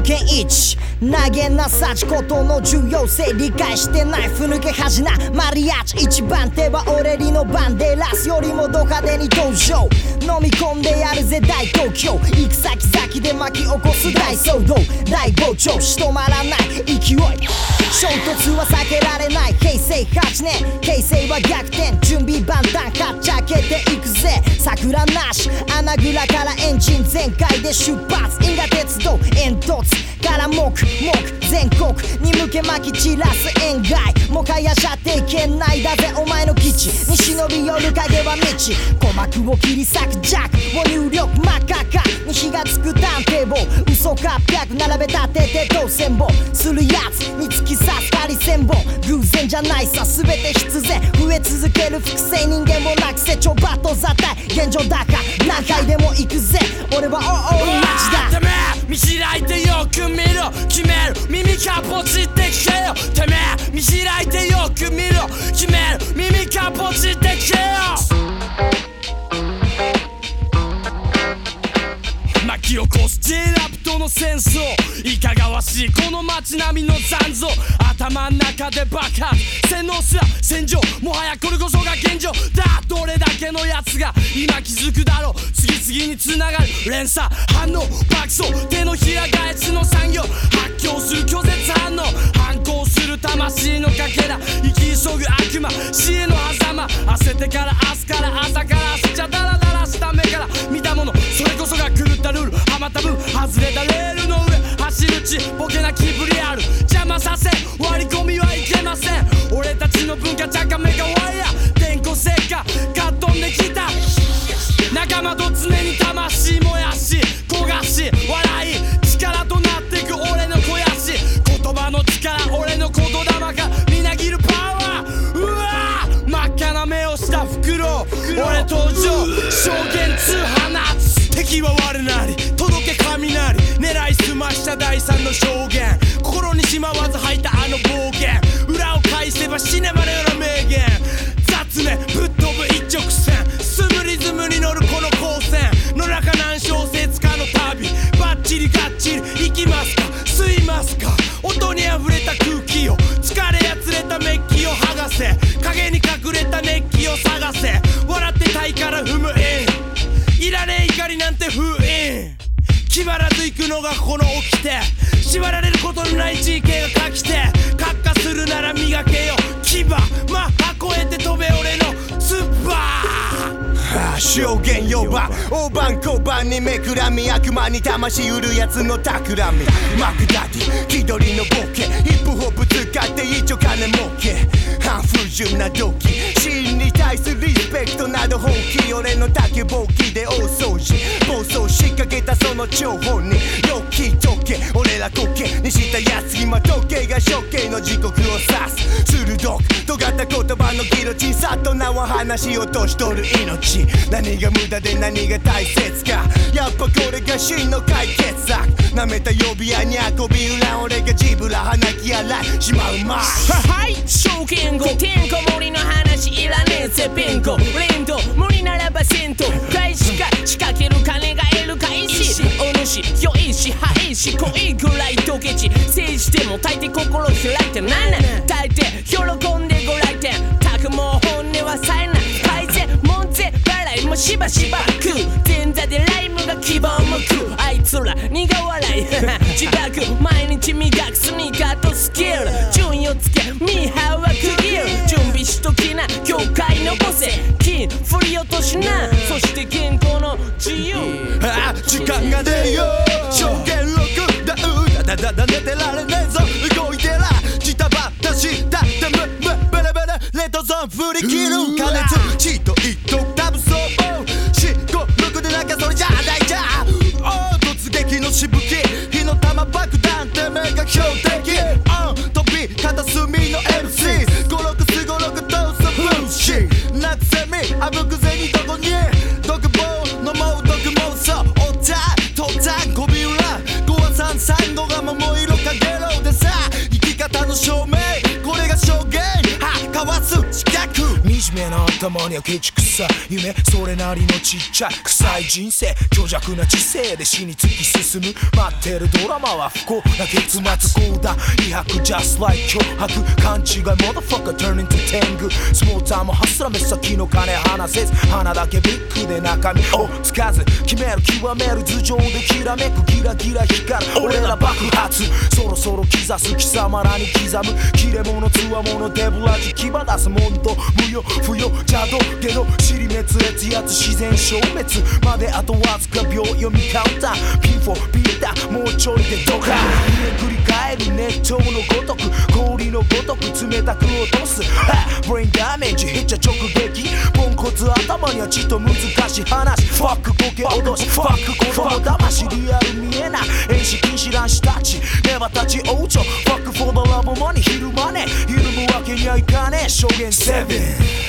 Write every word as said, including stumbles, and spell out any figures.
見一投げなさちことの重要性理解してないふぬけ恥なマリアージ一番手は俺りのバンデラスよりもド派手に登場飲み込んでやるぜ大東京行く先々で巻き起こす大騒動大膨張し止まらない勢い衝突は避けられない平成はちねん形勢は逆転準備万端かっちゃけていくぜ桜なし穴蔵からエンジン全開で出発因果鉄道煙突から黙々全国に向け巻き散らす塩害もはや射程圏内だぜお前の基地に忍び寄る影は道鼓膜を切り裂くジャックを入力真っ赤かに火がつく探偵棒嘘かっぴゃく並べ立てて当選棒するやつに突き刺すハリセンボン偶然じゃないさ全て必然増え続ける複製人間もなくせちょばっとざたい現状だか何回でも行くぜ俺はおおに町だてめえ見開いてよく見ろ決める耳かポチって聞けよてめえ見開いてよく見ろ決める耳かポチって聞けよ巻き起こす J ラップとの戦争いかがわしいこの街並みの残像頭ん中で爆発洗脳すら戦場もはやこれこそが現状だどれだけのやつが今気づくだろう次々に繋がる連鎖反応爆走手のひら返しの産業発狂する拒絶反応反抗する魂のかけら生き急ぐ悪魔死への狭間焦ってから明日から朝から明日じゃダラダラした目から見たものそれこそが狂ったルールはまった分外れたレールの上走るちボケな気ぶりある邪魔させ割り込みはいけません俺たちの文化茶化メガワイヤー電光石火かっ飛んできた仲間と常に魂燃やし焦がし笑い力となってく俺の肥やし言葉の力俺の言霊がみなぎるパワーうわー真っ赤な目をした袋俺登場証言通放つ敵は我なり届け雷狙いすました第三の証言心にしまわず吐いたあの暴言裏を返せば死ねばのような名言雑念ぶっ飛ぶ一直線スムリズムに乗るこの光線野中何小節かの旅バッチリガッチリ行きますか吸いますか音に溢れた空気を疲れやつれたメッキを剥がせ影に隠れた熱気を探せ笑ってたいから踏むインいらねえ怒りなんて封印決まらず行くのがこの掟縛られることのない地形が書きて閣下するなら磨けよ牙マッハ超えて飛べ俺のツッバー証言呼ば大判小判にめくらみ悪魔に魂売るやつの企みマクダディ気取りのボケヒップホップ使って一丁金儲け半不純な動機真に対するリスペクトなど本気俺の竹ぼうきで大掃除暴走しかけたその張本によき解け俺らコケにしたやつ今時計が処刑の時刻を指す鋭く尖った言葉のギロチンさっと名を話をとしとる命何が無駄で何が大切かやっぱこれが真の解決策舐めた呼びやにゃこびうらん俺がジブラ鼻き洗いしまうまはい証券後てんこ盛りの話いらねえぜピンコ連動無理ならば銭湯大使か仕掛ける金が得るかいしお主良いしはいし恋ぐらいドケチ政治でも大抵心開いてなんなん大抵喜んでご来店たくもう本音はさえない改善門前払いもしばしば食う前座でライムが希望も食うあいつら苦笑い自爆毎日磨くスニーカーとスキル順位をつけミーハーは区切る準備しときな業界のボセ金振り落としなそして健康の自由あ時間がねえよ証言録ダウダダダダ寝てられねえぞ動いてらジタバタしたってムムベレベレレッドゾーン振り切る加熱チート一等多分そう四五六でなんかそれじゃないじゃお突撃のしぶき火の玉爆弾てめえが標的飛び片隅の エムシー 五六四五六どうぞブーシー夏セミあぶくぜにどこに独房飲もう毒妄想お茶登山こびうらごは三三五が桃色かゲロでさ生き方の証明これが証言はかわす四角惨めなたまにはケチくさ夢それなりのちっちゃい臭い人生虚弱な知性で死に突き進む待ってるドラマは不幸な結末こうだ威迫 just like 脅迫勘違い motherfucker turn into 天狗スモーターもハスラ目先の金離せず花だけビッグで中身をつかず決める極める頭上できらめくギラギラ光る俺ら爆発そろそろ刻す貴様らに刻む切れ者つわものデブラジ牙出すモンド無用不要邪道ゲド尻滅裂やつ自然消滅まであとわずか秒読みカウンター ピーフォー ビーターもうちょいでドカ繰り返る熱湯のごとく氷のごとく冷たく落とすブレインダメージヒッチャ直撃ポンコツ頭にはちっと難しい話ファックボケ脅しファック子供騙しリアル見えない遠視禁止乱視タッチネバ立ち王朝ファックフォードラブマニー昼間ねひるむわけにはいかねえ証言セブン